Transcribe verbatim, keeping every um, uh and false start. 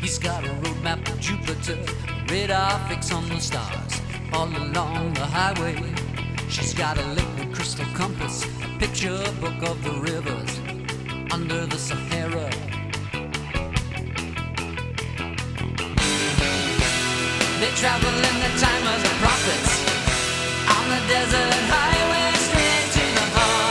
He's got a road map of Jupiter, a radar fix on the stars, all along the highway. She's got a liquid crystal compass, a picture book of the rivers under the Sahara. They travel in the time as the prophets on the desert highway.